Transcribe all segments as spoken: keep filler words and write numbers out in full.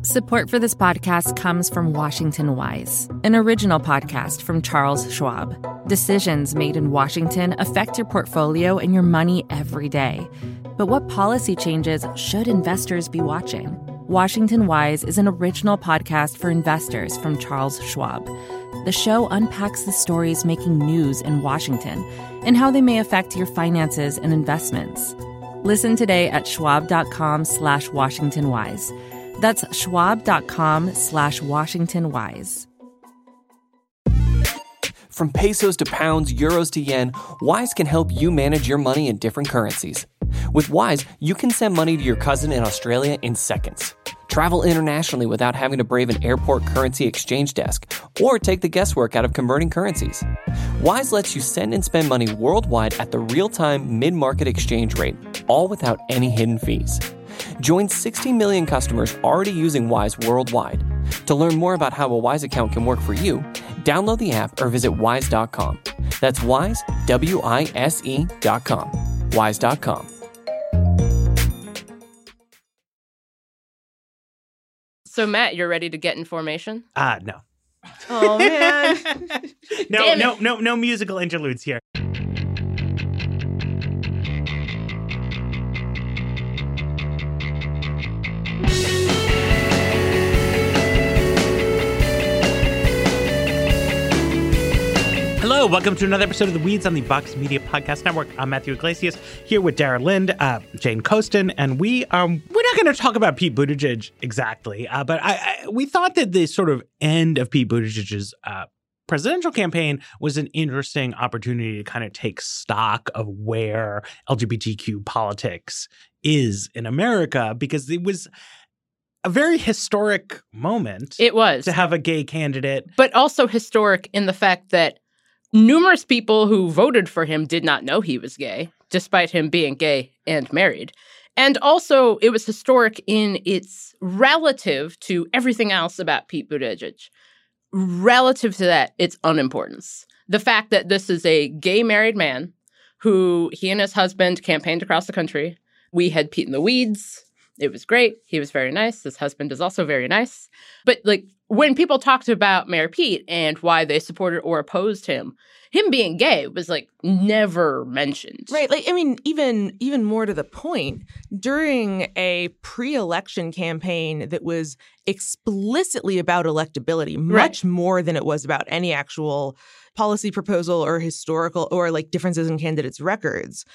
Support for this podcast comes from Washington Wise, an original podcast from Charles Schwab. Decisions made in Washington affect your portfolio and your money every day. But what policy changes should investors be watching? Washington Wise is an original podcast for investors from Charles Schwab. The show unpacks the stories making news in Washington and how they may affect your finances and investments. Listen today at schwab.com slash Washington Wise. That's schwab.com slash Washington Wise. From pesos to pounds, euros to yen, Wise can help you manage your money in different currencies. With Wise, you can send money to your cousin in Australia in seconds. Travel internationally without having to brave an airport currency exchange desk or take the guesswork out of converting currencies. Wise lets you send and spend money worldwide at the real-time mid-market exchange rate, all without any hidden fees. Join sixty million customers already using Wise worldwide. To learn more about how a Wise account can work for you, download the app or visit wise dot com. That's Wise, W I S E dot com. wise dot com. So, Matt, you're ready to get in formation? Uh, no. Oh, man. no, no, no, no musical interludes here. Hello, welcome to another episode of The Weeds on the Vox Media Podcast Network. I'm Matthew Iglesias, here with Dara Lind, uh, Jane Coaston, and we um we're not going to talk about Pete Buttigieg exactly, uh, but I, I we thought that the sort of end of Pete Buttigieg's uh, presidential campaign was an interesting opportunity to kind of take stock of where L G B T Q politics is in America, because it was a very historic moment. It was. To have a gay candidate. But also historic in the fact that numerous people who voted for him did not know he was gay, despite him being gay and married. And also, it was historic in its relative to everything else about Pete Buttigieg. Relative to that, its unimportance. The fact that this is a gay married man who he and his husband campaigned across the country. We had Pete in the Weeds. It was great. He was very nice. His husband is also very nice. But like when people talked about Mayor Pete and why they supported or opposed him, him being gay was like never mentioned. Right. Like, I mean, even even more to the point, during a pre-election campaign that was explicitly about electability, much right. more than it was about any actual policy proposal or historical or like differences in candidates' records,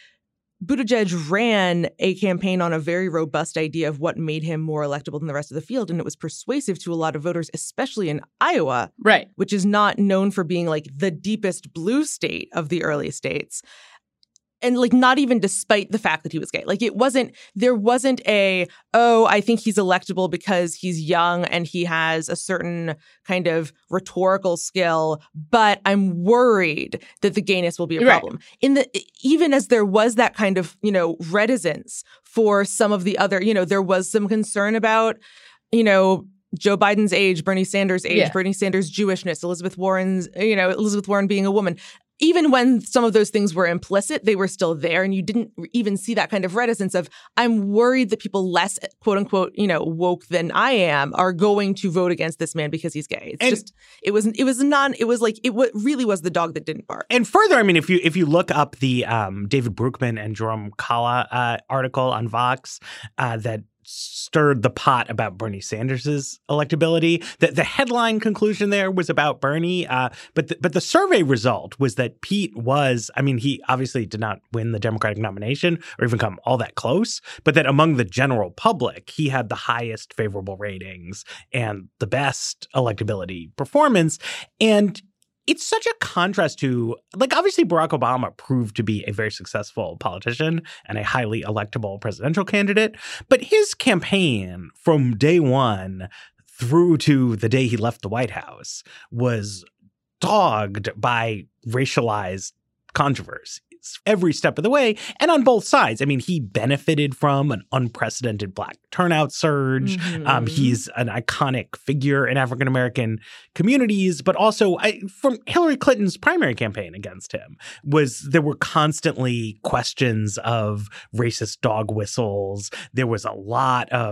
Buttigieg ran a campaign on a very robust idea of what made him more electable than the rest of the field. And it was persuasive to a lot of voters, especially in Iowa, right, which is not known for being like the deepest blue state of the early states. And like not even despite the fact that he was gay. Like it wasn't, there wasn't a, oh, I think he's electable because he's young and he has a certain kind of rhetorical skill, but I'm worried that the gayness will be a problem. Right. In the, even as there was that kind of, you know, reticence for some of the other, you know, there was some concern about, you know, Joe Biden's age, Bernie Sanders' age, yeah. Bernie Sanders' Jewishness, Elizabeth Warren's, you know, Elizabeth Warren being a woman. Even when some of those things were implicit, they were still there. And you didn't even see that kind of reticence of, I'm worried that people less, quote unquote, you know, woke than I am are going to vote against this man because he's gay. It's and just, it was, it was non, it was like, it w- really was the dog that didn't bark. And further, I mean, if you if you look up the um, David Brookman and Jerome Kalla uh, article on Vox uh, that stirred the pot about Bernie Sanders' electability. The, the headline conclusion there was about Bernie, uh, but the, but the survey result was that Pete was, I mean, he obviously did not win the Democratic nomination or even come all that close, but that among the general public, he had the highest favorable ratings and the best electability performance. And it's such a contrast to, like, obviously Barack Obama proved to be a very successful politician and a highly electable presidential candidate. But his campaign from day one through to the day he left the White House was dogged by racialized controversies every step of the way and on both sides. I mean, he benefited from an unprecedented Black turnout surge. Mm-hmm. Um, he's an iconic figure in African-American communities, but also I, from Hillary Clinton's primary campaign against him was there were constantly questions of racist dog whistles. There was a lot of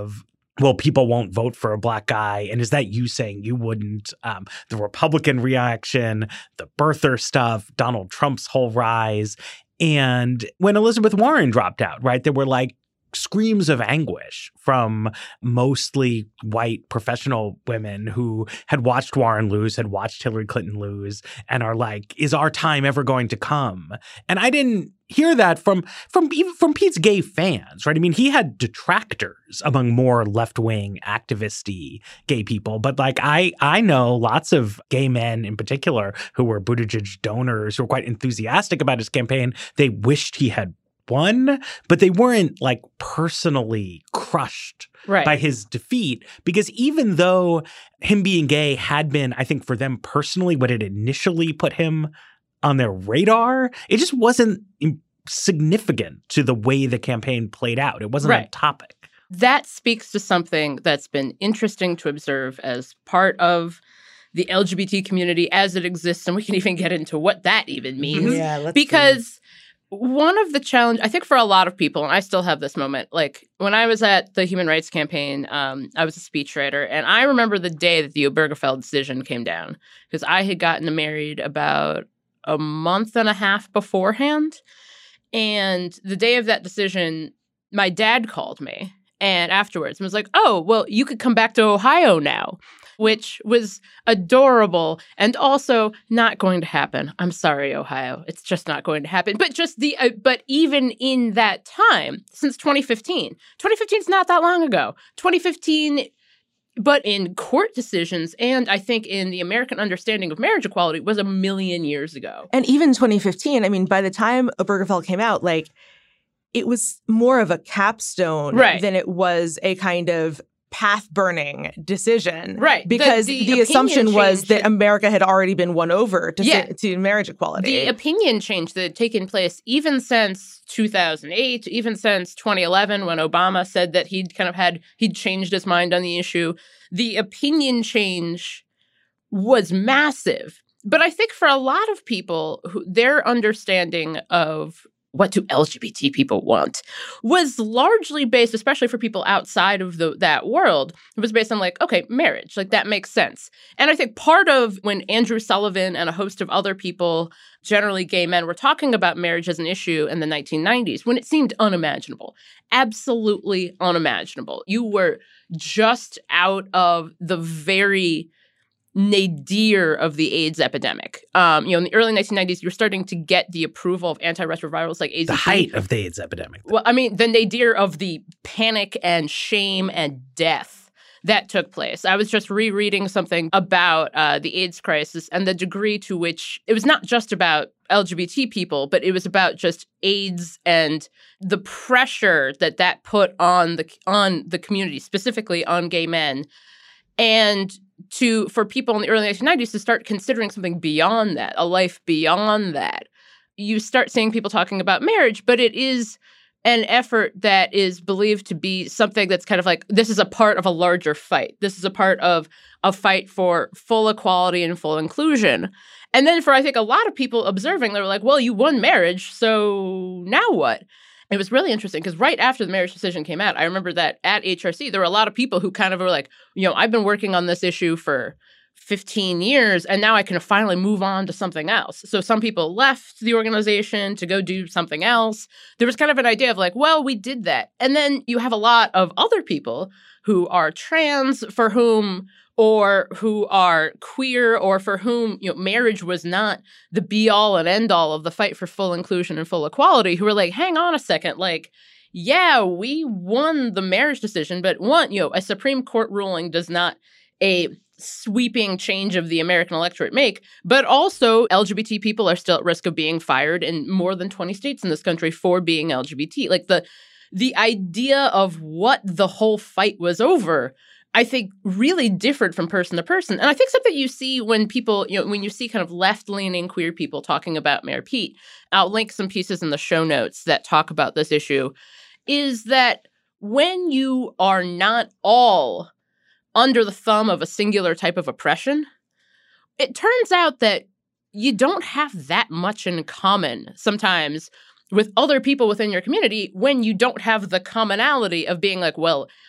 well, people won't vote for a black guy. And is that you saying you wouldn't? Um, the Republican reaction, the birther stuff, Donald Trump's whole rise. And when Elizabeth Warren dropped out, right, there were like screams of anguish from mostly white professional women who had watched Warren lose, had watched Hillary Clinton lose, and are like, is our time ever going to come? And I didn't hear that from from even from Pete's gay fans, right? I mean, he had detractors among more left-wing activist-y gay people, but like I I know lots of gay men in particular who were Buttigieg donors who were quite enthusiastic about his campaign. They wished he had won, but they weren't like personally crushed right. by his defeat, because even though him being gay had been, I think for them personally, what had initially put him on their radar, it just wasn't significant to the way the campaign played out. It wasn't right. a topic. That speaks to something that's been interesting to observe as part of the L G B T community as it exists, and we can even get into what that even means. Yeah, let's because see. One of the challenge, I think for a lot of people, and I still have this moment, like when I was at the Human Rights Campaign, um, I was a speechwriter, and I remember the day that the Obergefell decision came down, because I had gotten married about a month and a half beforehand. And the day of that decision, my dad called me and afterwards and was like, oh, well, you could come back to Ohio now, which was adorable and also not going to happen. I'm sorry, Ohio. It's just not going to happen. But just the uh, but even in that time, since twenty fifteen, twenty fifteen is not that long ago. twenty fifteen, but in court decisions, and I think in the American understanding of marriage equality, was a million years ago. And even twenty fifteen, I mean, by the time Obergefell came out, like, it was more of a capstone right. than it was a kind of path-burning decision. Right. Because the, the, the assumption was that had, America had already been won over to, yeah. to marriage equality. The opinion change that had taken place even since two thousand eight, even since twenty eleven, when Obama said that he'd kind of had, he'd changed his mind on the issue. The opinion change was massive. But I think for a lot of people, who, their understanding of what do L G B T people want was largely based, especially for people outside of the, that world, it was based on like, okay, marriage, like that makes sense. And I think part of when Andrew Sullivan and a host of other people, generally gay men, were talking about marriage as an issue in the nineteen nineties, when it seemed unimaginable, absolutely unimaginable. You were just out of the very nadir of the AIDS epidemic. Um, you know, in the early nineteen nineties, you're starting to get the approval of antiretrovirals like A Z T. The height of the AIDS epidemic. Well, I mean, the nadir of the panic and shame and death that took place. I was just rereading something about uh, the AIDS crisis and the degree to which it was not just about L G B T people, but it was about just AIDS and the pressure that that put on the on the community, specifically on gay men. And to for people in the early nineteen nineties to start considering something beyond that, a life beyond that. You start seeing people talking about marriage, but it is an effort that is believed to be something that's kind of like, this is a part of a larger fight. This is a part of a fight for full equality and full inclusion. And then for, I think, a lot of people observing, they were like, well, you won marriage, so now what? It was really interesting because right after the marriage decision came out, I remember that at H R C, there were a lot of people who kind of were like, you know, I've been working on this issue for fifteen years, and now I can finally move on to something else. So some people left the organization to go do something else. There was kind of an idea of like, well, we did that. And then you have a lot of other people who are trans, for whom or who are queer, or for whom, you know, marriage was not the be-all and end-all of the fight for full inclusion and full equality, who were like, hang on a second, like, yeah, we won the marriage decision, but one, you know, a Supreme Court ruling does not a sweeping change of the American electorate make, but also L G B T people are still at risk of being fired in more than twenty states in this country for being L G B T. Like the the idea of what the whole fight was over, I think, really differed from person to person. And I think something you see when people, you know, when you see kind of left-leaning queer people talking about Mayor Pete, I'll link some pieces in the show notes that talk about this issue, is that when you are not all under the thumb of a singular type of oppression, it turns out that you don't have that much in common sometimes with other people within your community when you don't have the commonality of being like, well,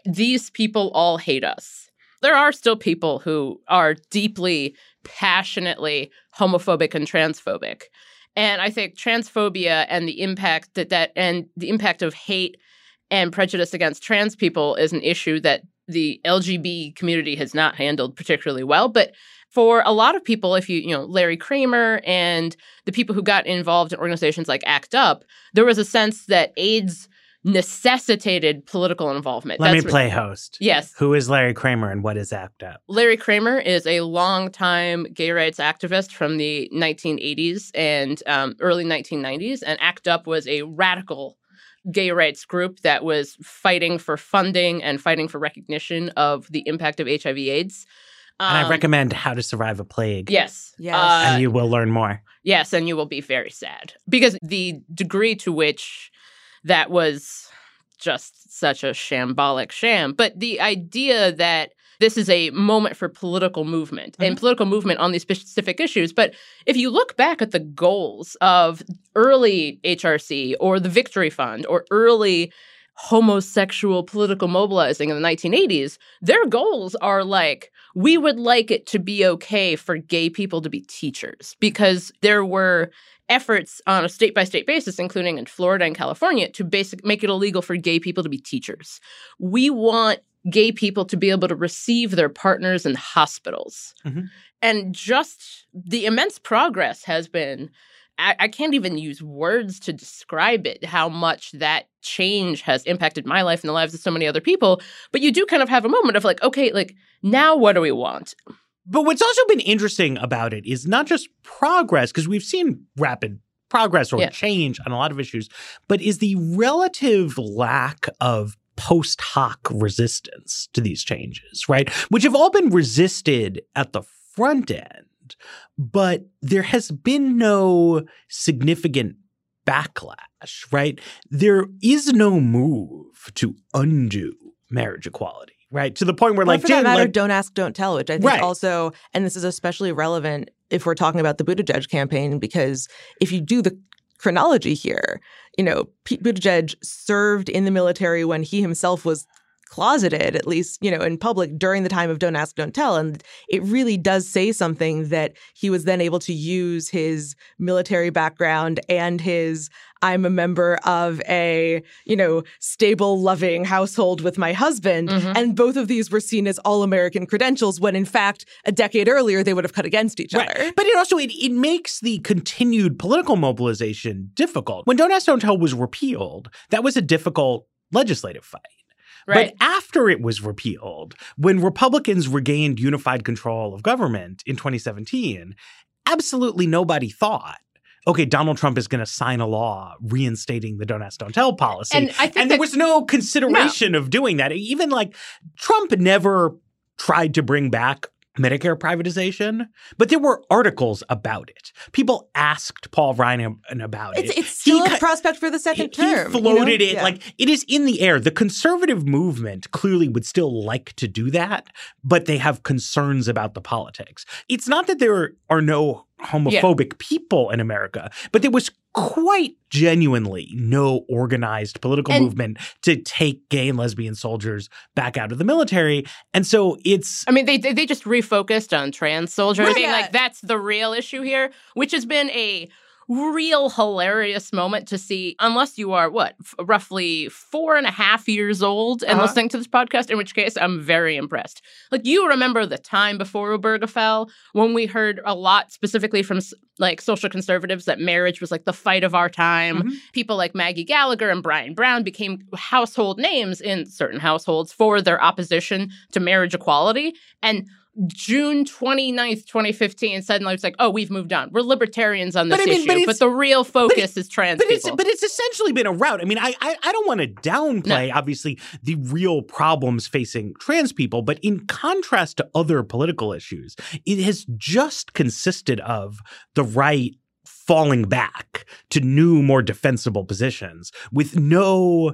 these people all hate us. There are still people who are deeply, passionately homophobic and transphobic. And I think transphobia and the impact that that and the impact of hate and prejudice against trans people is an issue that the L G B T community has not handled particularly well. But for a lot of people, if you, you know, Larry Kramer and the people who got involved in organizations like ACT UP, there was a sense that AIDS necessitated political involvement. Let That's me play what, host. Yes. Who is Larry Kramer and what is ACT UP? Larry Kramer is a longtime gay rights activist from the nineteen eighties and um, early nineteen nineties. And ACT UP was a radical gay rights group that was fighting for funding and fighting for recognition of the impact of H I V AIDS. Um, And I recommend How to Survive a Plague. Yes. Yes. Uh, And you will learn more. Yes, and you will be very sad. Because the degree to which that was just such a shambolic sham. But the idea that this is a moment for political movement mm-hmm. and political movement on these specific issues. But if you look back at the goals of early H R C or the Victory Fund or early homosexual political mobilizing in the nineteen eighties, their goals are like, we would like it to be okay for gay people to be teachers, because there were efforts on a state-by-state basis, including in Florida and California, to basic make it illegal for gay people to be teachers. We want gay people to be able to receive their partners in hospitals. Mm-hmm. And just the immense progress has been, I, I can't even use words to describe it, how much that change has impacted my life and the lives of so many other people. But you do kind of have a moment of like, okay, like, now what do we want? But what's also been interesting about it is not just progress, because we've seen rapid progress or yeah. change on a lot of issues, but is the relative lack of post hoc resistance to these changes, right? Which have all been resisted at the front end, but there has been no significant backlash, right? There is no move to undo marriage equality. Right, to the point where, well, like, for that Jen, matter, like, don't ask, don't tell, which I think right. also, and this is especially relevant if we're talking about the Buttigieg campaign, because if you do the chronology here, you know, Pete Buttigieg served in the military when he himself was closeted, at least, you know, in public during the time of Don't Ask, Don't Tell. And it really does say something that he was then able to use his military background and his I'm a member of a, you know, stable, loving household with my husband. Mm-hmm. And both of these were seen as all-American credentials when, in fact, a decade earlier, they would have cut against each right. other. But it also, it, it makes the continued political mobilization difficult. When Don't Ask, Don't Tell was repealed, that was a difficult legislative fight. Right. But after it was repealed, when Republicans regained unified control of government in twenty seventeen, absolutely nobody thought, okay, Donald Trump is going to sign a law reinstating the Don't Ask, Don't Tell policy. And, I think and that, there was no consideration no. of doing that. Even like Trump never tried to bring back Medicare privatization, but there were articles about it. People asked Paul Ryan about it's, it. It's still he, a prospect for the second he, term. He floated you know? it. Yeah. Like, it is in the air. The conservative movement clearly would still like to do that, but they have concerns about the politics. It's not that there are no homophobic yeah. people in America, but there was quite genuinely no organized political and, movement to take gay and lesbian soldiers back out of the military. And so it's... I mean, they they just refocused on trans soldiers, right. being like, that's the real issue here, which has been a real hilarious moment to see, unless you are, what, f- roughly four and a half years old and uh-huh. listening to this podcast, in which case I'm very impressed. Like, you remember the time before Obergefell when we heard a lot specifically from, like, social conservatives that marriage was, like, the fight of our time. Mm-hmm. People like Maggie Gallagher and Brian Brown became household names in certain households for their opposition to marriage equality. And June twenty-ninth, twenty fifteen, suddenly it's like, oh, we've moved on. We're libertarians on this but I mean, issue, but, but the real focus it, is trans but people. It's, but it's essentially been a rout. I mean, I I, I don't want to downplay, no. obviously, the real problems facing trans people, but in contrast to other political issues, it has just consisted of the right falling back to new, more defensible positions with no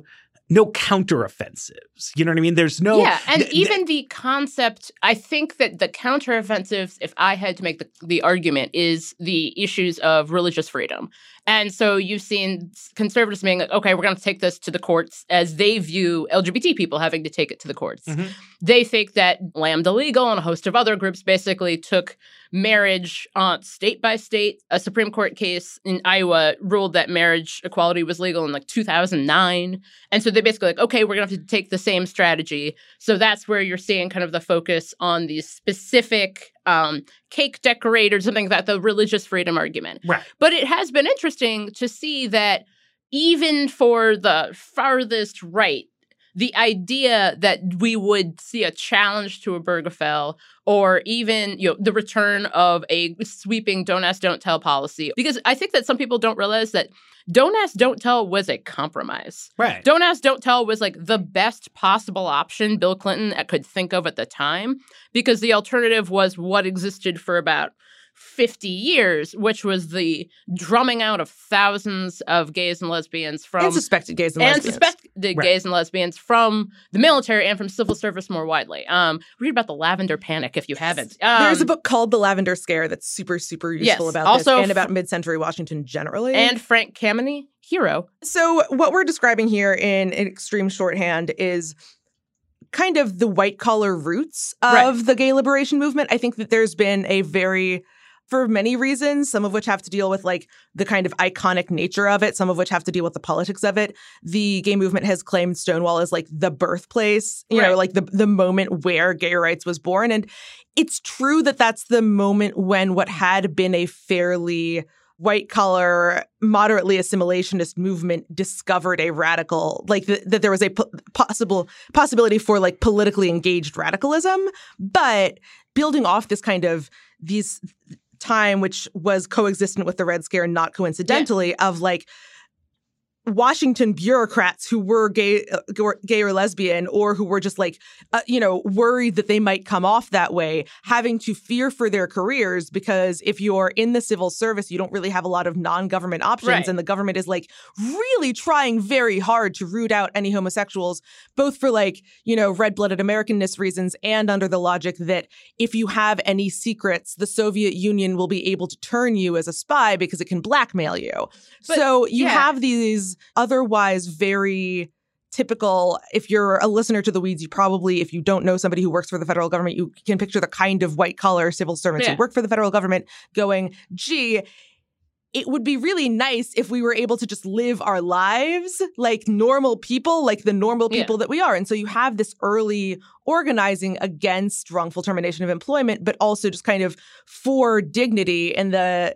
no counteroffensives. You know what I mean? There's no yeah, and th- even th- the concept. I think that the counteroffensives, if I had to make the the argument, is the issues of religious freedom. And so you've seen conservatives being like, okay, we're going to take this to the courts as they view L G B T people having to take it to the courts. Mm-hmm. They think that Lambda Legal and a host of other groups basically took marriage on state by state. A Supreme Court case in Iowa ruled that marriage equality was legal in like two thousand nine. And so they basically like, okay, we're going to have to take the same strategy. So that's where you're seeing kind of the focus on these specific um, cake decorators, something like that, the religious freedom argument. Right. But it has been interesting to see that even for the farthest right, the idea that we would see a challenge to Obergefell or even, you know, the return of a sweeping don't ask, don't tell policy. Because I think that some people don't realize that don't ask, don't tell was a compromise. Right. Don't ask, don't tell was like the best possible option Bill Clinton could think of at the time, because the alternative was what existed for about fifty years, which was the drumming out of thousands of gays and lesbians from and suspected gays and, and lesbians. suspected right. gays and lesbians from the military and from civil service more widely. Um, read about the Lavender Panic if you haven't. Um, There's a book called The Lavender Scare that's super, super useful yes, about also this and f- about mid-century Washington generally. And Frank Kameny, hero. So what we're describing here in, in extreme shorthand is kind of the white-collar roots of Right. the gay liberation movement. I think that there's been a very... for many reasons, some of which have to deal with like the kind of iconic nature of it, some of which have to deal with the politics of it. The gay movement has claimed Stonewall as like the birthplace, you right. know, like the, the moment where gay rights was born. And it's true that that's the moment when what had been a fairly white-collar, moderately assimilationist movement discovered a radical, like th- that there was a po- possible possibility for like politically engaged radicalism. But building off this kind of these time, which was coexistent with the Red Scare, not coincidentally, yeah. of like Washington bureaucrats who were gay, uh, gay or lesbian, or who were just like, uh, you know, worried that they might come off that way, having to fear for their careers because if you're in the civil service, you don't really have a lot of non-government options, right. and the government is like really trying very hard to root out any homosexuals, both for like, you know, red-blooded Americanness reasons and under the logic that if you have any secrets, the Soviet Union will be able to turn you as a spy because it can blackmail you. But, so you yeah. have these otherwise very typical, if you're a listener to The Weeds, you probably, if you don't know somebody who works for the federal government, you can picture the kind of white-collar civil servants yeah. who work for the federal government going, gee, it would be really nice if we were able to just live our lives like normal people, like the normal people yeah. that we are. And so you have this early organizing against wrongful termination of employment, but also just kind of for dignity and the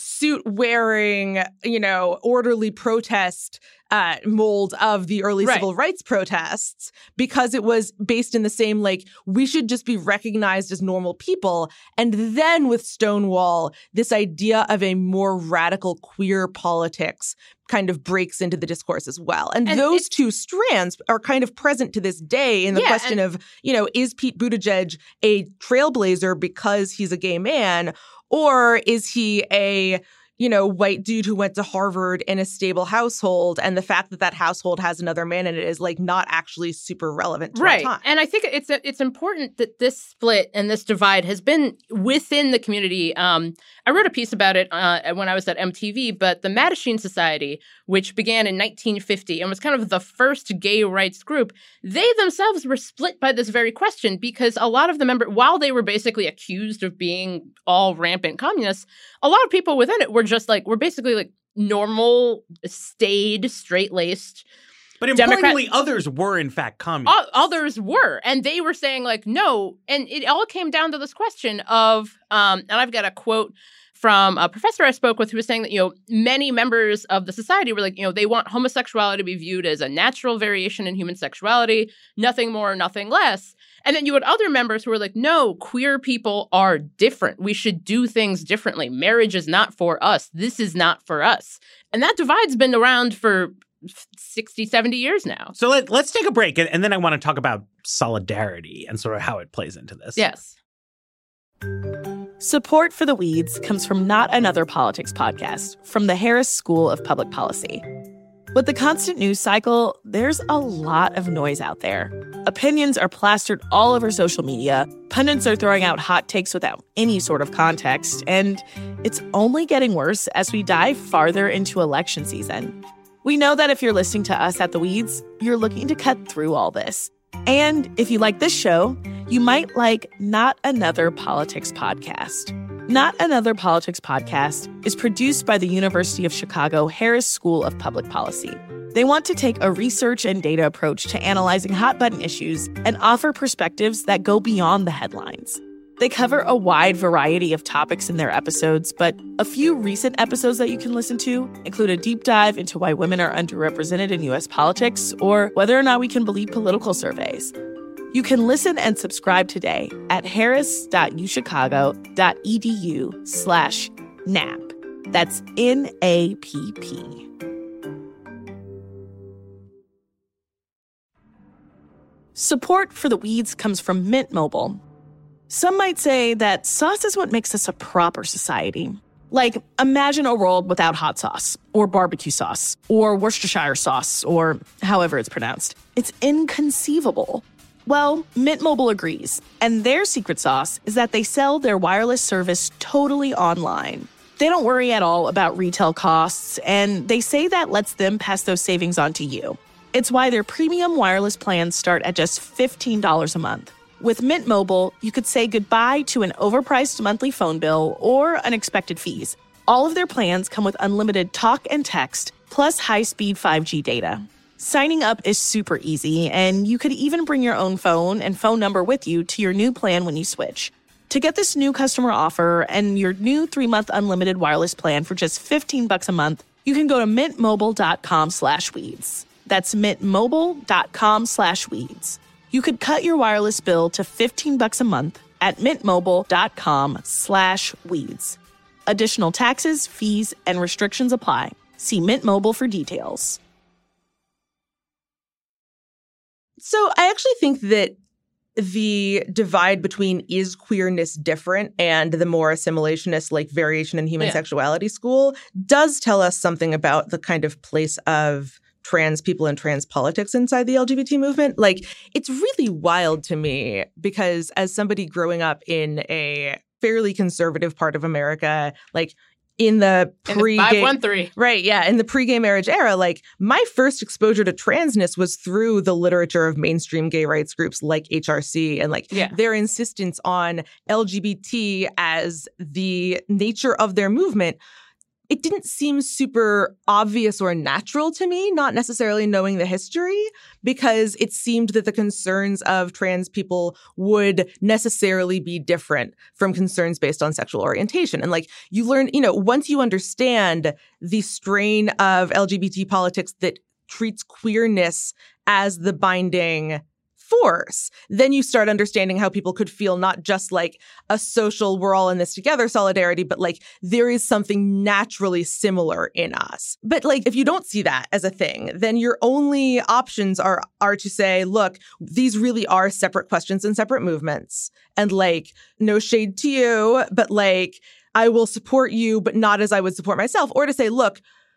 suit-wearing, you know, orderly protest uh, mold of the early right. civil rights protests, because it was based in the same, like, we should just be recognized as normal people. And then with Stonewall, this idea of a more radical queer politics kind of breaks into the discourse as well. And, and those two strands are kind of present to this day in the yeah, question and- of, you know, is Pete Buttigieg a trailblazer because he's a gay man? Or is he a, you know, white dude who went to Harvard in a stable household, and the fact that that household has another man in it is like not actually super relevant to right. our time. And I think it's it's important that this split and this divide has been within the community. Um, I wrote a piece about it uh, when I was at M T V, but the Mattachine Society, which began in nineteen fifty and was kind of the first gay rights group, they themselves were split by this very question, because a lot of the members, while they were basically accused of being all rampant communists, a lot of people within it were just like, we're basically like normal, staid, straight-laced But importantly, Democrat- others were, in fact, communists. O- others were. And they were saying, like, no. And it all came down to this question of, um, and I've got a quote from a professor I spoke with who was saying that, you know, many members of the society were like, you know, they want homosexuality to be viewed as a natural variation in human sexuality, nothing more, nothing less. And then you had other members who were like, no, queer people are different. We should do things differently. Marriage is not for us. This is not for us. And that divide's been around for sixty, seventy years now. So let, let's take a break, and, and then I want to talk about solidarity and sort of how it plays into this. Yes. Support for The Weeds comes from Not Another Politics podcast from the Harris School of Public Policy. With the constant news cycle, there's a lot of noise out there. Opinions are plastered all over social media, pundits are throwing out hot takes without any sort of context, and it's only getting worse as we dive farther into election season. We know that if you're listening to us at The Weeds, you're looking to cut through all this. And if you like this show, you might like Not Another Politics Podcast. Not Another Politics Podcast is produced by the University of Chicago Harris School of Public Policy. They want to take a research and data approach to analyzing hot-button issues and offer perspectives that go beyond the headlines. They cover a wide variety of topics in their episodes, but a few recent episodes that you can listen to include a deep dive into why women are underrepresented in U S politics or whether or not we can believe political surveys. You can listen and subscribe today at harris.uchicago.edu slash NAP. That's N A P P. Support for The Weeds comes from Mint Mobile. Some might say that sauce is what makes us a proper society. Like, imagine a world without hot sauce, or barbecue sauce, or Worcestershire sauce, or however it's pronounced. It's inconceivable. Well, Mint Mobile agrees, and their secret sauce is that they sell their wireless service totally online. They don't worry at all about retail costs, and they say that lets them pass those savings on to you. It's why their premium wireless plans start at just fifteen dollars a month. With Mint Mobile, you could say goodbye to an overpriced monthly phone bill or unexpected fees. All of their plans come with unlimited talk and text, plus high-speed five G data. Signing up is super easy, and you could even bring your own phone and phone number with you to your new plan when you switch. To get this new customer offer and your new three-month unlimited wireless plan for just fifteen bucks a month, you can go to mintmobile.com slash weeds. That's mintmobile.com slash weeds. You could cut your wireless bill to fifteen bucks a month at mintmobile.com slash weeds. Additional taxes, fees, and restrictions apply. See Mint Mobile for details. So I actually think that the divide between is queerness different and the more assimilationist, like variation in human Yeah. sexuality school does tell us something about the kind of place of trans people and trans politics inside the L G B T movement. Like, it's really wild to me because as somebody growing up in a fairly conservative part of America, like in the pre five one three. Right, yeah. In the pre-gay marriage era, like my first exposure to transness was through the literature of mainstream gay rights groups like H R C and like Yeah. their insistence on L G B T as the nature of their movement. It didn't seem super obvious or natural to me, not necessarily knowing the history, because it seemed that the concerns of trans people would necessarily be different from concerns based on sexual orientation. And like you learn, you know, once you understand the strain of L G B T politics that treats queerness as the binding force, then you start understanding how people could feel not just like a social we're all in this together solidarity, but like there is something naturally similar in us. But like if you don't see that as a thing, then your only options are are to say, look, these really are separate questions and separate movements. And like, no shade to you, but like I will support you, but not as I would support myself. Or to say, look,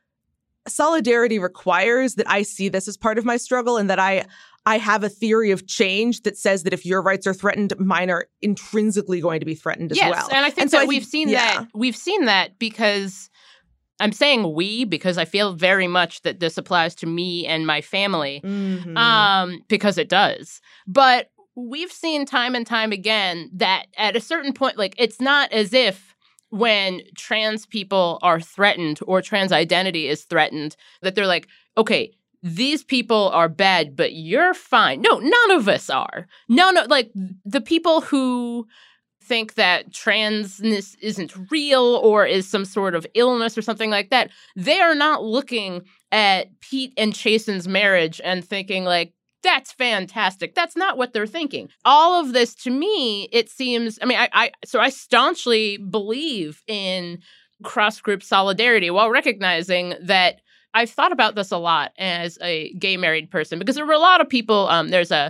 solidarity requires that I see this as part of my struggle and that I I have a theory of change that says that if your rights are threatened, mine are intrinsically going to be threatened as yes, well. and I think And so that I we've think- seen yeah. that. We've seen that because I'm saying we because I feel very much that this applies to me and my family, Mhm. um, because it does. But we've seen time and time again that at a certain point, like it's not as if when trans people are threatened or trans identity is threatened, that they're like, okay, these people are bad, but you're fine. No, none of us are. No, no, like the people who think that transness isn't real or is some sort of illness or something like that, they are not looking at Pete and Chasen's marriage and thinking like, that's fantastic. That's not what they're thinking. All of this, to me, it seems, I mean, I, I so I staunchly believe in cross-group solidarity while recognizing that I've thought about this a lot as a gay married person because there were a lot of people, um, there's a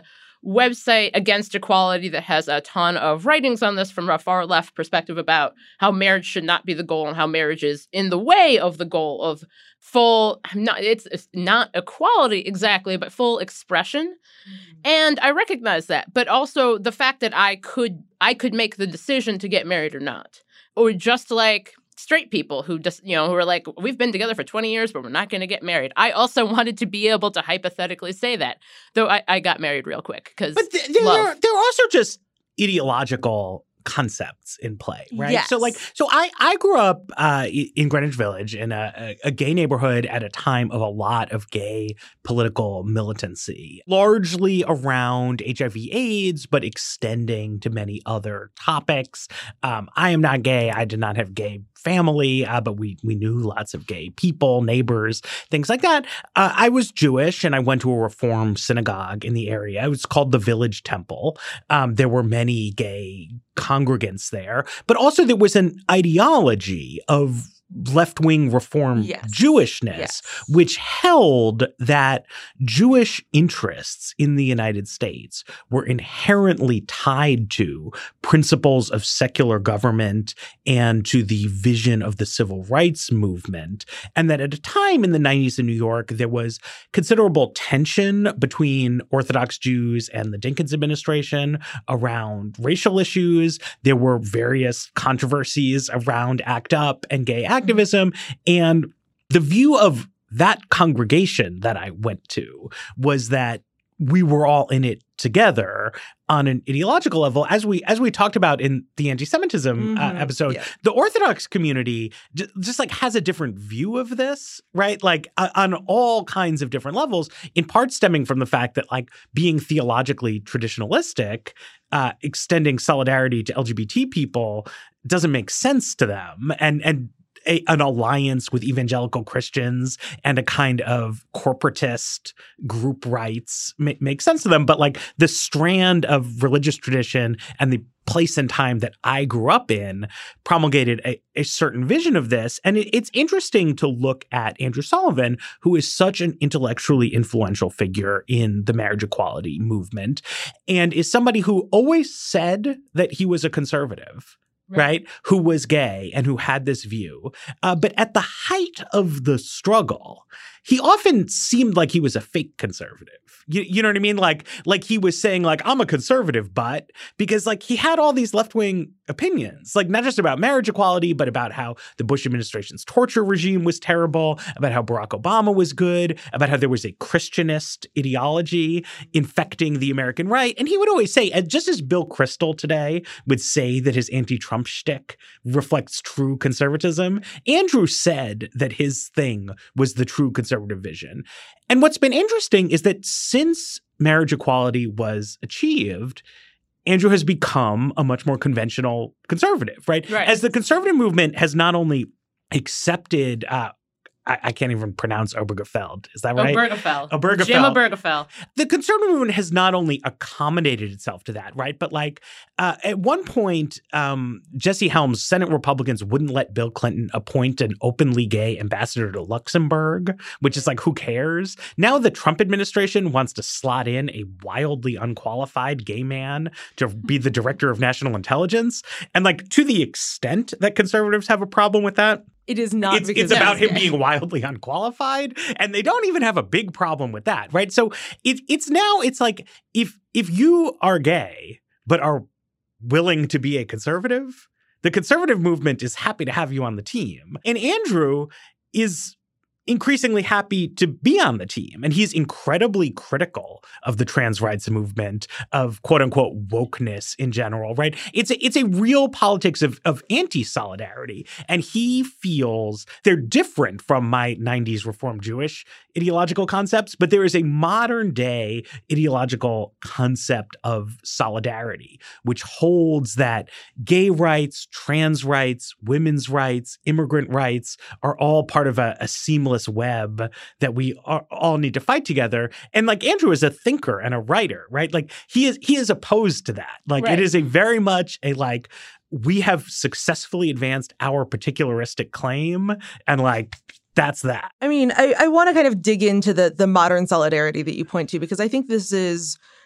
website against equality that has a ton of writings on this from a far left perspective about how marriage should not be the goal and how marriage is in the way of the goal of full, not it's, it's not equality exactly, but full expression. Mm-hmm. And I recognize that, but also the fact that I could I could make the decision to get married or not, or just like straight people who just, you know, who are like, we've been together for twenty years, but we're not going to get married. I also wanted to be able to hypothetically say that, though I, I got married real quick because But th- there, are, there are also just ideological concepts in play, right? Yes. So like, so I, I grew up uh, in Greenwich Village in a, a, a gay neighborhood at a time of a lot of gay political militancy, largely around H I V AIDS, but extending to many other topics. Um, I am not gay. I did not have gay family, uh, but we we knew lots of gay people, neighbors, things like that. Uh, I was Jewish, and I went to a Reform synagogue in the area. It was called the Village Temple. Um, there were many gay congregants there, but also there was an ideology of left-wing Reform yes. Jewishness, yes. which held that Jewish interests in the United States were inherently tied to principles of secular government and to the vision of the civil rights movement. And that at a time in the nineties in New York, there was considerable tension between Orthodox Jews and the Dinkins administration around racial issues. There were various controversies around ACT UP and gay activism, and the view of that congregation that I went to was that we were all in it together on an ideological level. As we as we talked about in the anti-Semitism mm-hmm. uh, episode, yeah. the Orthodox community j- just like has a different view of this, right? Like uh, on all kinds of different levels, in part stemming from the fact that like being theologically traditionalistic, uh, extending solidarity to L G B T people doesn't make sense to them. And and A, an alliance with evangelical Christians and a kind of corporatist group rights ma- makes sense to them. But like the strand of religious tradition and the place and time that I grew up in promulgated a, a certain vision of this. And it, it's interesting to look at Andrew Sullivan, who is such an intellectually influential figure in the marriage equality movement and is somebody who always said that he was a conservative. Right. right, who was gay and who had this view. Uh, but at the height of the struggle, he often seemed like he was a fake conservative. You, you know what I mean? Like, like he was saying, like, I'm a conservative, but because like he had all these left-wing opinions, like not just about marriage equality, but about how the Bush administration's torture regime was terrible, about how Barack Obama was good, about how there was a Christianist ideology infecting the American right. And he would always say, just as Bill Kristol today would say that his anti-Trump shtick reflects true conservatism, Andrew said that his thing was the true conservative vision. And what's been interesting is that since marriage equality was achieved, Andrew has become a much more conventional conservative, right? Right. As the conservative movement has not only accepted uh, I, I can't even pronounce Obergefell. Is that right? Obergefell. Obergefell. Jim Obergefell. The conservative movement has not only accommodated itself to that, right? But like uh, at one point, um, Jesse Helms, Senate Republicans wouldn't let Bill Clinton appoint an openly gay ambassador to Luxembourg, which is like, who cares? Now the Trump administration wants to slot in a wildly unqualified gay man to be the director of national intelligence. And like to the extent that conservatives have a problem with that, It is not it's, because it's about him gay. being wildly unqualified, and they don't even have a big problem with that, right? So it, it's now it's like if if you are gay but are willing to be a conservative, the conservative movement is happy to have you on the team, and Andrew is increasingly happy to be on the team. And he's incredibly critical of the trans rights movement, of quote unquote wokeness in general, right? It's a, it's a real politics of, of anti-solidarity. And he feels they're different from my nineties Reform Jewish ideological concepts, but there is a modern day ideological concept of solidarity, which holds that gay rights, trans rights, women's rights, immigrant rights are all part of a, a seamless web that we are, all need to fight together. And like Andrew is a thinker and a writer, right? Like he is he is opposed to that. Like right. It is a very much a like we have successfully advanced our particularistic claim, and like that's that. I mean, I, I want to kind of dig into the the modern solidarity that you point to, because I think this is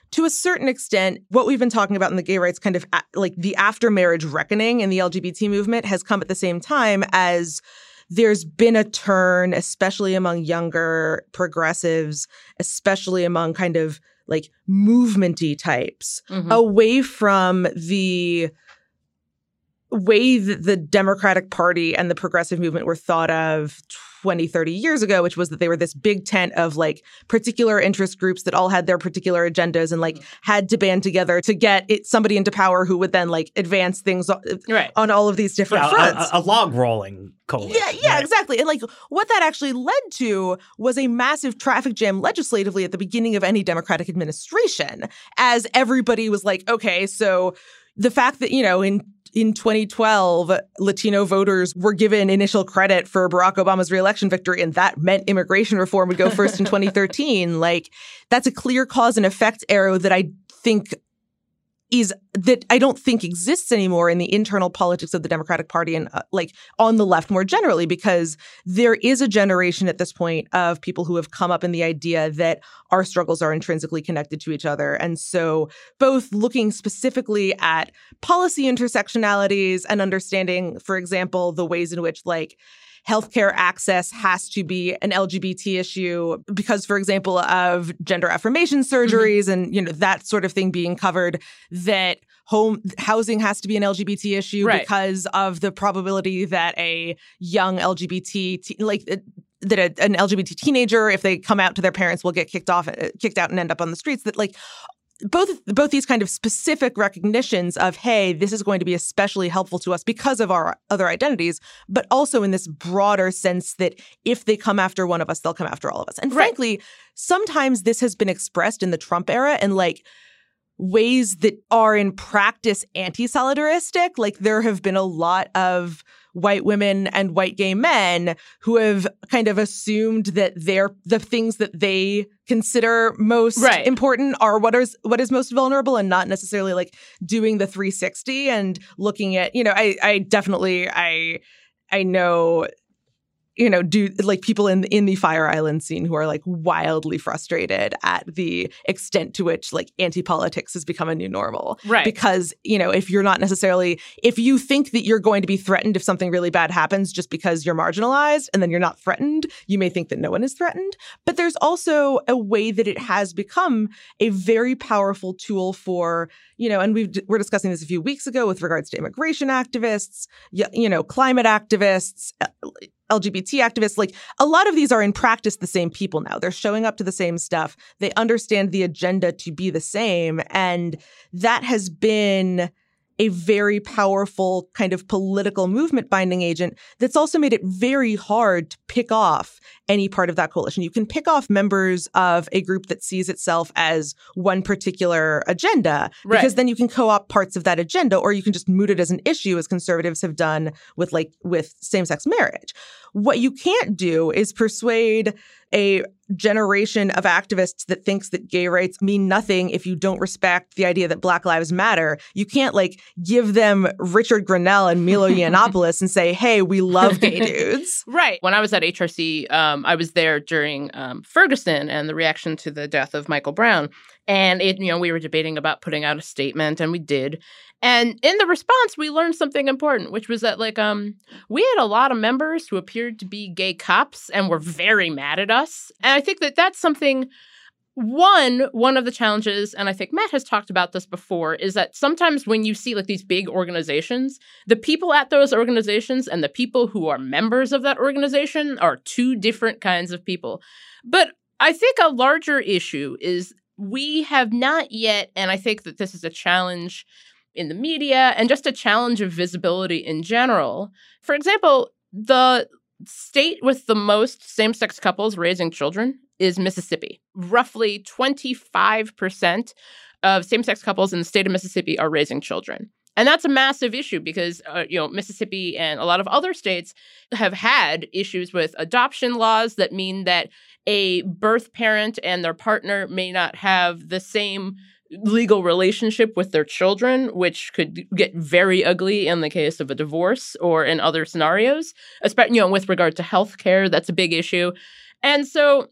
to a certain extent, what we've been talking about in the gay rights kind of a- like the after marriage reckoning in the L G B T movement has come at the same time as there's been a turn, especially among younger progressives, especially among kind of like movement-y types, mm-hmm. away from the way that the Democratic Party and the progressive movement were thought of twenty, thirty years ago, which was that they were this big tent of like particular interest groups that all had their particular agendas and like had to band together to get it, somebody into power who would then like advance things on, right. on all of these different yeah, fronts. A, a log rolling coalition. Yeah, yeah, right? exactly. And like what that actually led to was a massive traffic jam legislatively at the beginning of any Democratic administration, as everybody was like, okay, so the fact that, you know, in In twenty twelve, Latino voters were given initial credit for Barack Obama's reelection victory, and that meant immigration reform would go first in twenty thirteen. Like, that's a clear cause and effect arrow that I think is that I don't think exists anymore in the internal politics of the Democratic Party and uh, like on the left more generally, because there is a generation at this point of people who have come up in the idea that our struggles are intrinsically connected to each other. And so both looking specifically at policy intersectionalities and understanding, for example, the ways in which like healthcare access has to be an L G B T issue because, for example, of gender affirmation surgeries mm-hmm. and, you know, that sort of thing being covered, that home housing has to be an L G B T issue right. because of the probability that a young L G B T, te- like uh, that a, an L G B T teenager, if they come out to their parents, will get kicked off, uh, kicked out and end up on the streets. That like both both these kind of specific recognitions of, hey, this is going to be especially helpful to us because of our other identities, but also in this broader sense that if they come after one of us, they'll come after all of us. And right. frankly, sometimes this has been expressed in the Trump era in like ways that are in practice anti-solidaristic. Like there have been a lot of white women and white gay men who have kind of assumed that they're the things that they consider most right. important are what is what is most vulnerable, and not necessarily like doing the three sixty and looking at, you know, I I definitely I I know you know, do like people in in the Fire Island scene who are like wildly frustrated at the extent to which like anti-politics has become a new normal. Right. Because, you know, if you're not necessarily, if you think that you're going to be threatened if something really bad happens just because you're marginalized and then you're not threatened, you may think that no one is threatened. But there's also a way that it has become a very powerful tool for, you know, and we we're discussing this a few weeks ago with regards to immigration activists, you, you know, climate activists, L G B T activists. Like a lot of these are in practice the same people now. They're showing up to the same stuff. They understand the agenda to be the same. And that has been a very powerful kind of political movement binding agent that's also made it very hard to pick off any part of that coalition. You can pick off members of a group that sees itself as one particular agenda, right. because then you can co-opt parts of that agenda, or you can just moot it as an issue, as conservatives have done with like with same-sex marriage. What you can't do is persuade a generation of activists that thinks that gay rights mean nothing if you don't respect the idea that Black Lives Matter. You can't like give them Richard Grenell and Milo Yiannopoulos and say, hey, we love gay dudes. Right. When I was at H R C, um, I was there during um, Ferguson and the reaction to the death of Michael Brown. And, it, you know, we were debating about putting out a statement, and we did. And in the response, we learned something important, which was that, like, um, we had a lot of members who appeared to be gay cops and were very mad at us. And I think that that's something, one, one of the challenges, and I think Matt has talked about this before, is that sometimes when you see, like, these big organizations, the people at those organizations and the people who are members of that organization are two different kinds of people. But I think a larger issue is we have not yet, and I think that this is a challenge in the media and just a challenge of visibility in general. For example, the state with the most same-sex couples raising children is Mississippi. Roughly twenty-five percent of same-sex couples in the state of Mississippi are raising children. And that's a massive issue because, uh, you know, Mississippi and a lot of other states have had issues with adoption laws that mean that a birth parent and their partner may not have the same legal relationship with their children, which could get very ugly in the case of a divorce or in other scenarios, especially, you know, with regard to healthcare. That's a big issue. And so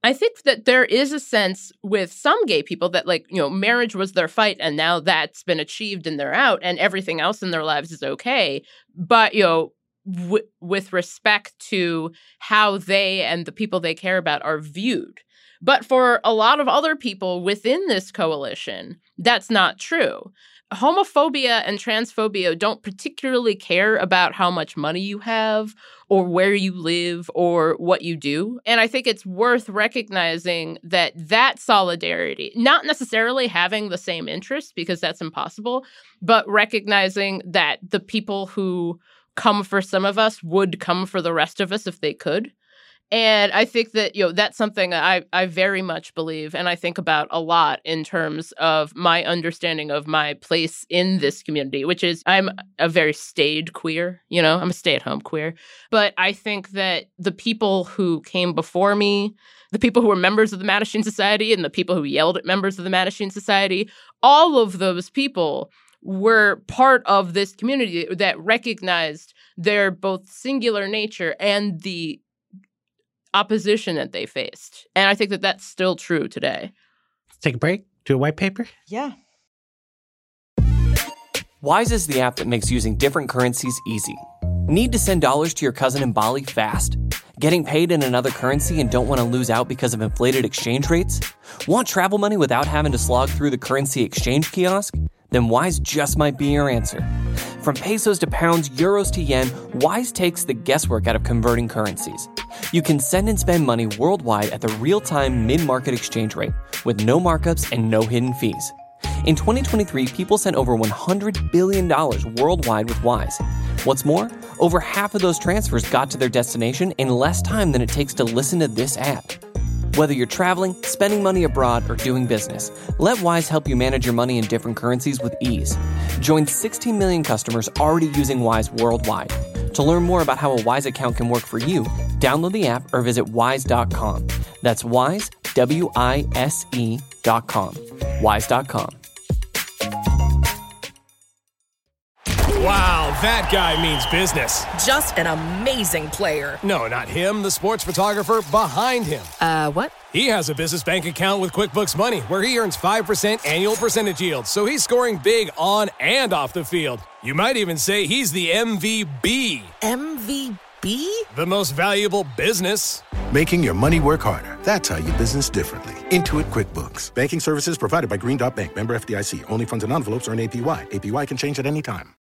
I think that there is a sense with some gay people that, like, you know, marriage was their fight and now that's been achieved and they're out and everything else in their lives is okay. But, you know, w- with respect to how they and the people they care about are viewed. But for a lot of other people within this coalition, that's not true. Homophobia and transphobia don't particularly care about how much money you have or where you live or what you do. And I think it's worth recognizing that that solidarity, not necessarily having the same interests because that's impossible, but recognizing that the people who come for some of us would come for the rest of us if they could. And I think that, you know, that's something that I, I very much believe and I think about a lot in terms of my understanding of my place in this community, which is I'm a very staid queer, you know, I'm a stay-at-home queer. But I think that the people who came before me, the people who were members of the Mattachine Society and the people who yelled at members of the Mattachine Society, all of those people were part of this community that recognized their both singular nature and the opposition that they faced. And I think that that's still true today. Let's take a break, do a white paper. Yeah. Wise is the app that makes using different currencies easy. Need to send dollars to your cousin in Bali fast? Getting paid in another currency and don't want to lose out because of inflated exchange rates? Want travel money without having to slog through the currency exchange kiosk? Then Wise just might be your answer. From pesos to pounds, euros to yen, Wise takes the guesswork out of converting currencies. You can send and spend money worldwide at the real-time mid-market exchange rate with no markups and no hidden fees. In twenty twenty-three, people sent over one hundred billion dollars worldwide with Wise. What's more, over half of those transfers got to their destination in less time than it takes to listen to this ad. Whether you're traveling, spending money abroad, or doing business, let Wise help you manage your money in different currencies with ease. Join sixteen million customers already using Wise worldwide. To learn more about how a Wise account can work for you, download the app or visit wise dot com. That's Wise, W I S E dot com. wise dot com. Wow, that guy means business. Just an amazing player. No, not him, the sports photographer behind him. Uh, what? He has a business bank account with QuickBooks Money where he earns five percent annual percentage yield, so he's scoring big on and off the field. You might even say he's the M V B. M V B? The most valuable business. Making your money work harder. That's how you business differently. Intuit QuickBooks. Banking services provided by Green Dot Bank. Member F D I C. Only funds and envelopes earn A P Y. A P Y can change at any time.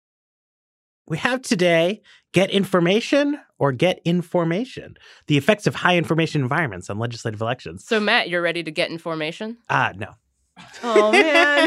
We have today Get Information or Get Information, the effects of high information environments on legislative elections. So, Matt, you're ready to get information? Ah, uh, no. Oh, man.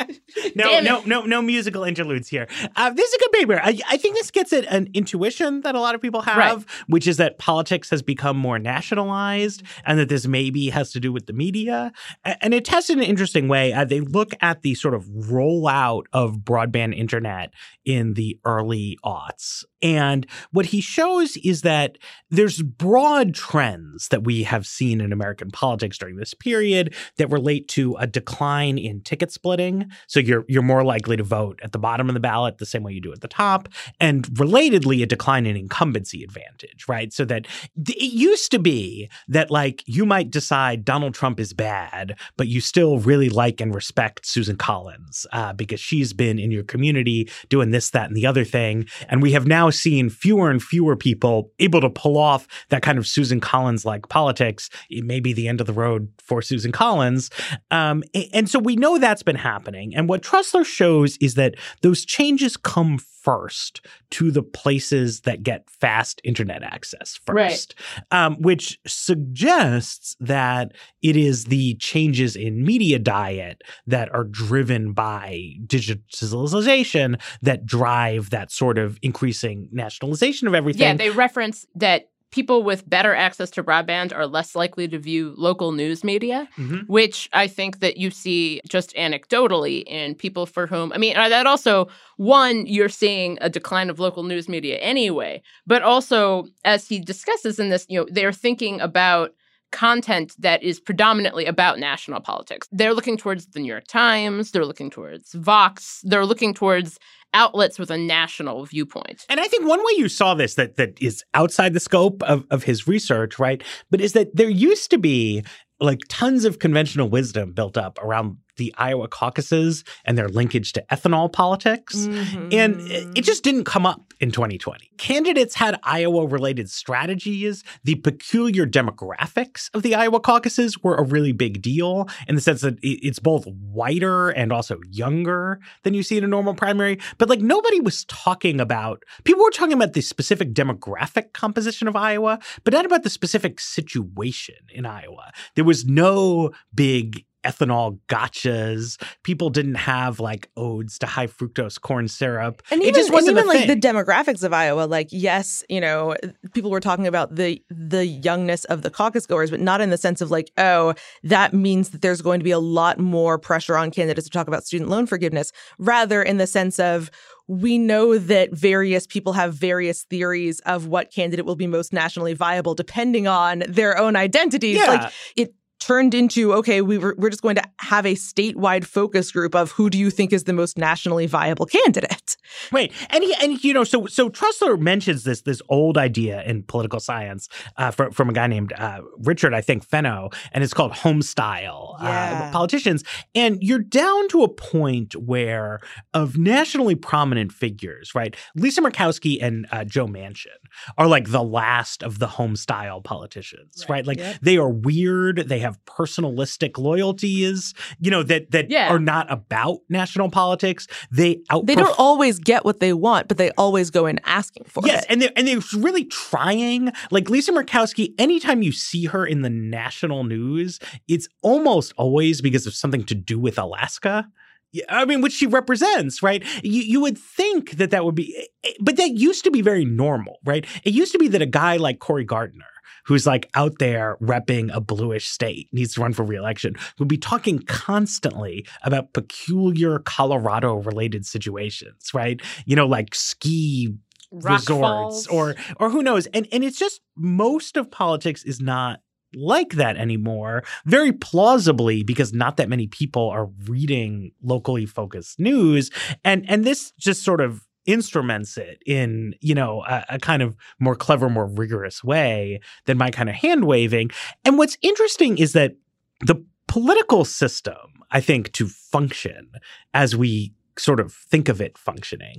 no, no, no, no musical interludes here. Uh, this is a good paper. I, I think this gets at an intuition that a lot of people have, right, which is that politics has become more nationalized and that this maybe has to do with the media. And it tests in an interesting way. Uh, they look at the sort of rollout of broadband internet in the early aughts. And what he shows is that there's broad trends that we have seen in American politics during this period that relate to a decline in ticket splitting. So you're you're more likely to vote at the bottom of the ballot the same way you do at the top. And relatedly, a decline in incumbency advantage, right? So that it used to be that, like, you might decide Donald Trump is bad, but you still really like and respect Susan Collins uh, because she's been in your community doing this, that, and the other thing. And we have now seen fewer and fewer people able to pull off that kind of Susan Collins-like politics. It may be the end of the road for Susan Collins. Um, and so we know that's been happening. And what Trussler shows is that those changes come first to the places that get fast internet access first, right, um, which suggests that it is the changes in media diet that are driven by digitalization that drive that sort of increasing nationalization of everything. Yeah, they reference that people with better access to broadband are less likely to view local news media, mm-hmm, which I think that you see just anecdotally in people for whom, I mean, that also, one, you're seeing a decline of local news media anyway, but also, as he discusses in this, you know, they're thinking about content that is predominantly about national politics. They're looking towards the New York Times, they're looking towards Vox, they're looking towards outlets with a national viewpoint. And I think one way you saw this that that is outside the scope of, of his research, right, but is that there used to be like tons of conventional wisdom built up around the Iowa caucuses and their linkage to ethanol politics. Mm-hmm. And it just didn't come up in twenty twenty. Candidates had Iowa-related strategies. The peculiar demographics of the Iowa caucuses were a really big deal in the sense that it's both whiter and also younger than you see in a normal primary. But like nobody was talking about, people were talking about the specific demographic composition of Iowa, but not about the specific situation in Iowa. There was no big ethanol gotchas. People didn't have like odes to high fructose corn syrup. And it even, just wasn't and even a like thing. the demographics of Iowa, like, yes, you know, people were talking about the the youngness of the caucus goers, but not in the sense of like, oh, that means that there's going to be a lot more pressure on candidates to talk about student loan forgiveness. Rather in the sense of, we know that various people have various theories of what candidate will be most nationally viable depending on their own identities. Yeah. Like it turned into, okay, we were, we're just going to have a statewide focus group of who do you think is the most nationally viable candidate? Right. And, he, and you know, so so Trussler mentions this this old idea in political science uh, from, from a guy named uh, Richard, I think, Fenno, and it's called home style yeah. uh, politicians. And you're down to a point where of nationally prominent figures, right? Lisa Murkowski and uh, Joe Manchin are like the last of the home style politicians, right? right? Like yep. they are weird. They have personalistic loyalties, you know, that that yeah. are not about national politics. They outperform. They don't always get what they want, but they always go in asking for yes, it. Yes, and they're, and they're really trying. Like Lisa Murkowski, anytime you see her in the national news, it's almost always because of something to do with Alaska. I mean, which she represents, right? You you would think that that would be, but that used to be very normal, right? It used to be that a guy like Cory Gardner, who's like out there repping a bluish state, needs to run for re-election, would be talking constantly about peculiar Colorado-related situations, right? You know, like ski Rock resorts Falls. or or who knows. And and it's just most of politics is not like that anymore, very plausibly because not that many people are reading locally focused news. And and this just sort of instruments it in, you know, a, a kind of more clever, more rigorous way than my kind of hand waving. And what's interesting is that the political system, I think, to function as we sort of think of it functioning,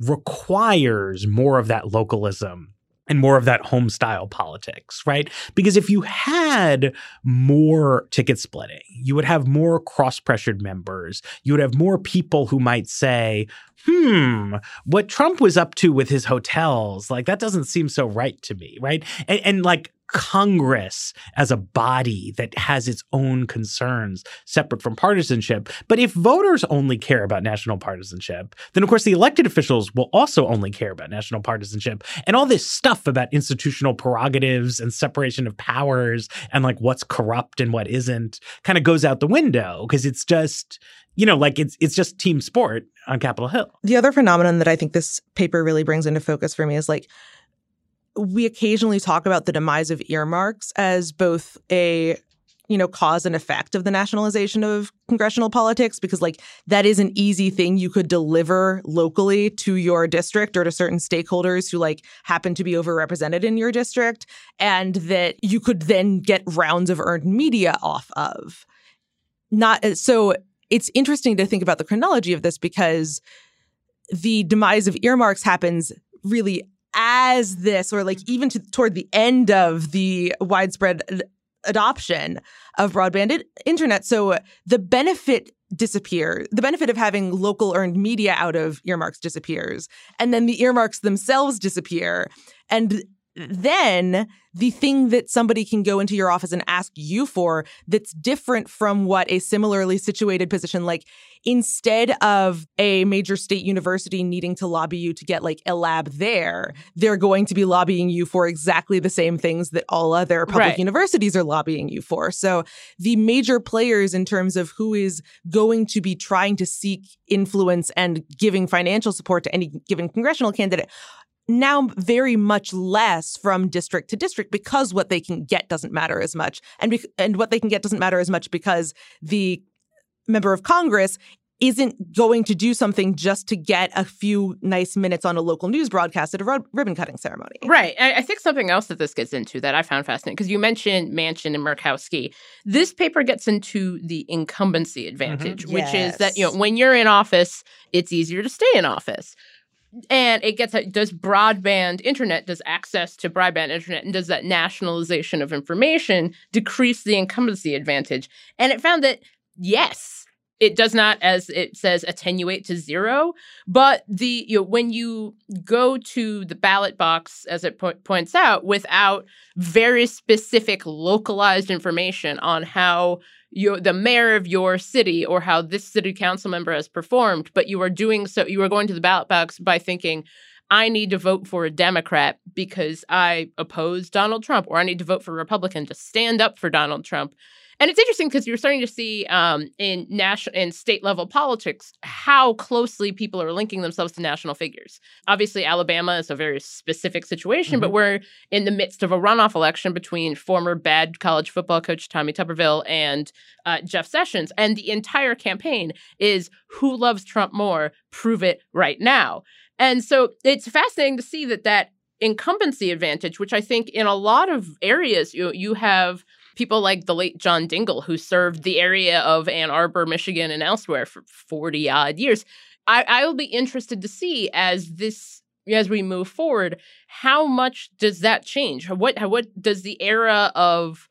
requires more of that localism and more of that home style politics, right? Because if you had more ticket splitting, you would have more cross-pressured members. You would have more people who might say, hmm, what Trump was up to with his hotels, like that doesn't seem so right to me, right? And, and like Congress as a body that has its own concerns separate from partisanship. But if voters only care about national partisanship, then of course the elected officials will also only care about national partisanship. And all this stuff about institutional prerogatives and separation of powers and like what's corrupt and what isn't kind of goes out the window because it's just, you know, like it's it's just team sport on Capitol Hill. The other phenomenon that I think this paper really brings into focus for me is like, we occasionally talk about the demise of earmarks as both a, you know, cause and effect of the nationalization of congressional politics, because like that is an easy thing you could deliver locally to your district or to certain stakeholders who like happen to be overrepresented in your district, and that you could then get rounds of earned media off of. Not so it's interesting to think about the chronology of this because the demise of earmarks happens really as this, or like even to, toward the end of the widespread ad- adoption of broadband I- internet. So the benefit disappears. The benefit of having local earned media out of earmarks disappears. And then the earmarks themselves disappear. And then the thing that somebody can go into your office and ask you for that's different from what a similarly situated position, like instead of a major state university needing to lobby you to get like a lab there, they're going to be lobbying you for exactly the same things that all other public right. universities are lobbying you for. So the major players in terms of who is going to be trying to seek influence and giving financial support to any given congressional candidate now very much less from district to district because what they can get doesn't matter as much. And be- and what they can get doesn't matter as much because the member of Congress isn't going to do something just to get a few nice minutes on a local news broadcast at a ro- ribbon-cutting ceremony. Right. I, I think something else that this gets into that I found fascinating, because you mentioned Manchin and Murkowski. This paper gets into the incumbency advantage, Mm-hmm. which Yes. is that, you know, when you're in office, it's easier to stay in office. And it gets at, does broadband internet, does access to broadband internet, and does that nationalization of information decrease the incumbency advantage? And it found that, yes, it does not, as it says, attenuate to zero. But the you know, when you go to the ballot box, as it po- points out, without very specific localized information on how you the mayor of your city or how this city council member has performed, but you are doing so, you are going to the ballot box by thinking, I need to vote for a Democrat because I oppose Donald Trump, or I need to vote for a Republican to stand up for Donald Trump. And it's interesting because you're starting to see um, in national and state level politics how closely people are linking themselves to national figures. Obviously, Alabama is a very specific situation, mm-hmm. but we're in the midst of a runoff election between former bad college football coach Tommy Tuberville and uh, Jeff Sessions. And the entire campaign is who loves Trump more? Prove it right now. And so it's fascinating to see that that incumbency advantage, which I think in a lot of areas you you have people like the late John Dingell, who served the area of Ann Arbor, Michigan, and elsewhere for forty odd years. I, I will be interested to see as this as we move forward, how much does that change? What what does the era of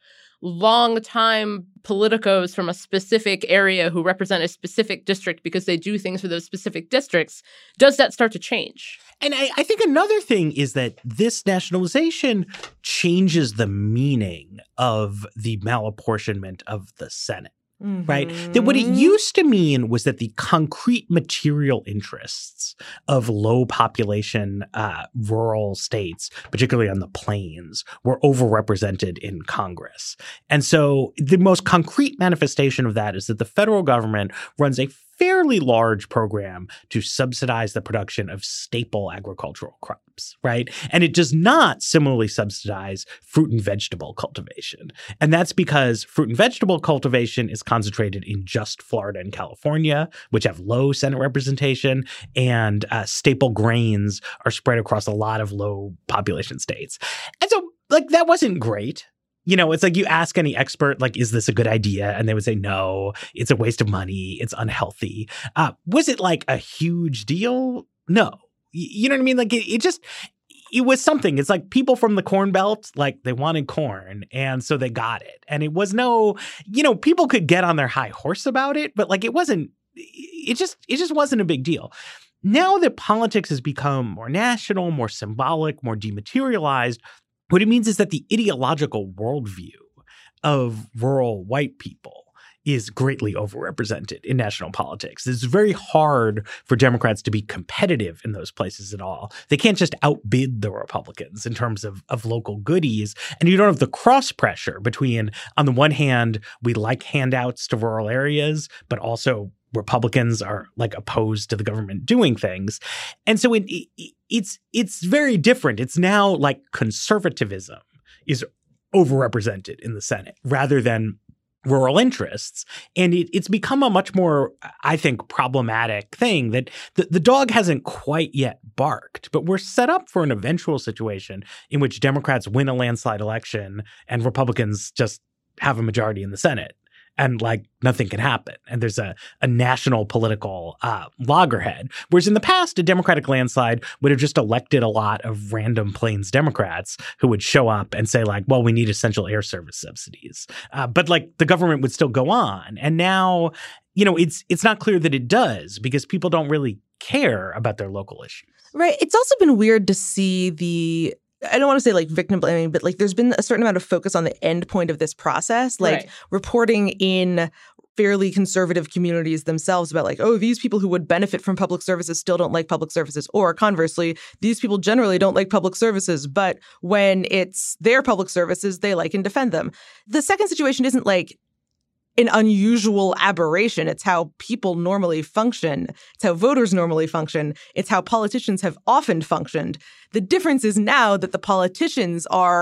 long-time politicos from a specific area who represent a specific district because they do things for those specific districts, does that start to change? And I, I think another thing is that this nationalization changes the meaning of the malapportionment of the Senate. Mm-hmm. Right? That what it used to mean was that the concrete material interests of low population uh, rural states, particularly on the plains, were overrepresented in Congress. And so the most concrete manifestation of that is that the federal government runs a fairly large program to subsidize the production of staple agricultural crops, right? And it does not similarly subsidize fruit and vegetable cultivation. And that's because fruit and vegetable cultivation is concentrated in just Florida and California, which have low Senate representation, and uh, staple grains are spread across a lot of low population states. And so, like, that wasn't great. You know, it's like you ask any expert, like, is this a good idea? And they would say, no, it's a waste of money. It's unhealthy. Uh, was it like a huge deal? No. Y- you know what I mean? Like, it, it just, it was something. It's like people from the Corn Belt, like, they wanted corn. And so they got it. And it was no, you know, people could get on their high horse about it, but like, it wasn't, it just, it just wasn't a big deal. Now that politics has become more national, more symbolic, more dematerialized, what it means is that the ideological worldview of rural white people is greatly overrepresented in national politics. It's very hard for Democrats to be competitive in those places at all. They can't just outbid the Republicans in terms of, of local goodies. And you don't have the cross pressure between, on the one hand, we like handouts to rural areas, but also Republicans are like opposed to the government doing things. And so it, it, it's it's very different. It's now like conservatism is overrepresented in the Senate rather than rural interests. And it, it's become a much more, I think, problematic thing that the, the dog hasn't quite yet barked, but we're set up for an eventual situation in which Democrats win a landslide election and Republicans just have a majority in the Senate. And like nothing can happen. And there's a, a national political uh, loggerhead. Whereas in the past, a Democratic landslide would have just elected a lot of random Plains Democrats who would show up and say like, well, we need essential air service subsidies. Uh, but like the government would still go on. And now, you know, it's it's not clear that it does because people don't really care about their local issues. Right. It's also been weird to see the I don't want to say like victim blaming, but like there's been a certain amount of focus on the end point of this process, like right. reporting in fairly conservative communities themselves about like, oh, these people who would benefit from public services still don't like public services. Or conversely, these people generally don't like public services, but when it's their public services, they like and defend them. The second situation isn't like an unusual aberration. It's how people normally function. It's how voters normally function. It's how politicians have often functioned. The difference is now that the politicians are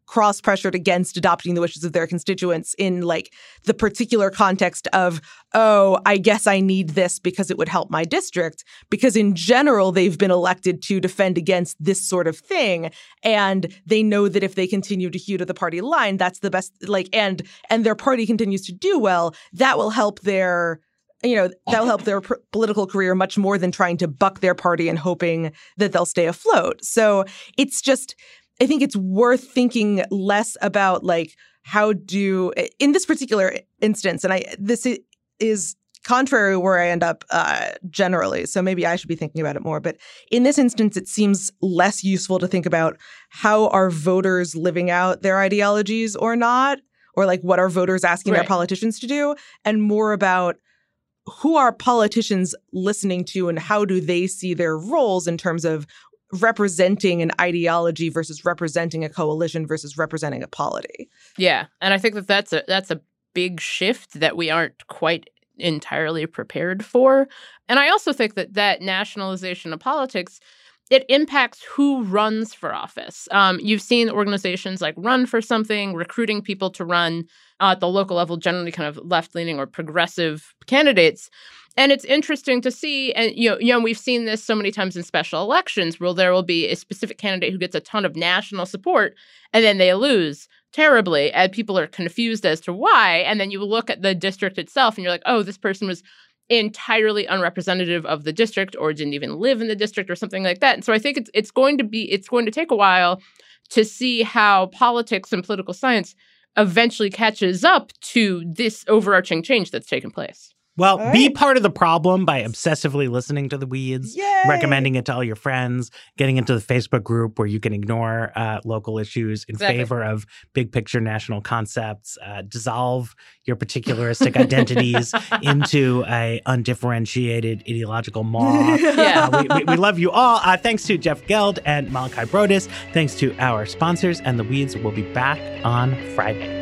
cross-pressured against adopting the wishes of their constituents in like the particular context of, oh, I guess I need this because it would help my district, because in general, they've been elected to defend against this sort of thing. And they know that if they continue to hew to the party line, that's the best, like, and and their party continues to do well, that will help their you know, that'll help their pr- political career much more than trying to buck their party and hoping that they'll stay afloat. So it's just, I think it's worth thinking less about like, how do, in this particular instance, and I this is contrary where I end up uh, generally, so maybe I should be thinking about it more. But in this instance, it seems less useful to think about how are voters living out their ideologies or not, or like what are voters asking right. their politicians to do, and more about who are politicians listening to and how do they see their roles in terms of representing an ideology versus representing a coalition versus representing a polity. Yeah. And I think that that's a, that's a big shift that we aren't quite entirely prepared for. And I also think that that nationalization of politics, it impacts who runs for office. Um, you've seen organizations like Run for Something recruiting people to run uh, at the local level, generally kind of left-leaning or progressive candidates. And it's interesting to see, and you know, you know, we've seen this so many times in special elections where there will be a specific candidate who gets a ton of national support, and then they lose terribly, and people are confused as to why. And then you look at the district itself, and you're like, oh, this person was entirely unrepresentative of the district or didn't even live in the district or something like that. And so I think it's it's going to be it's going to take a while to see how politics and political science eventually catches up to this overarching change that's taken place. Well, right. Be part of the problem by obsessively listening to The Weeds, Yay! recommending it to all your friends, getting into the Facebook group where you can ignore uh, local issues in Exactly. favor of big picture national concepts, uh, dissolve your particularistic identities into a undifferentiated ideological maw. Yeah. Uh, we, we, we love you all. Uh, thanks to Jeff Geld and Malachi Brodus. Thanks to our sponsors. And The Weeds will be back on Friday.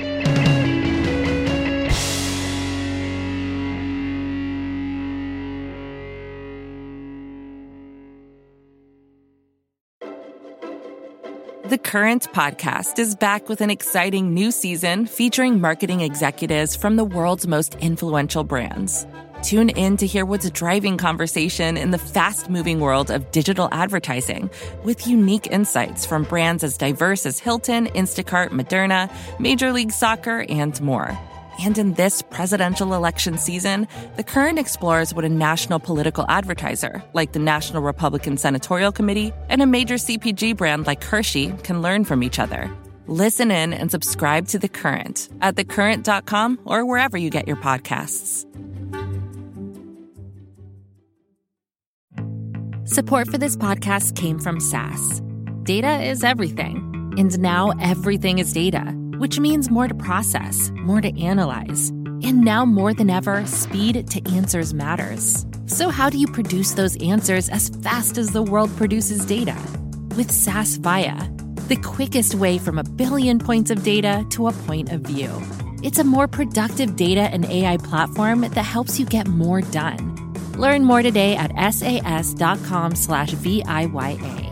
The Current podcast is back with an exciting new season featuring marketing executives from the world's most influential brands. Tune in to hear what's driving conversation in the fast-moving world of digital advertising with unique insights from brands as diverse as Hilton, Instacart, Moderna, Major League Soccer, and more. And in this presidential election season, The Current explores what a national political advertiser, like the National Republican Senatorial Committee, and a major C P G brand like Hershey can learn from each other. Listen in and subscribe to The Current at the current dot com or wherever you get your podcasts. Support for this podcast came from S A S. Data is everything, and now everything is data, which means more to process, more to analyze. And now more than ever, speed to answers matters. So how do you produce those answers as fast as the world produces data? With S A S Viya, the quickest way from a billion points of data to a point of view. It's a more productive data and A I platform that helps you get more done. Learn more today at sas.com slash V I Y A.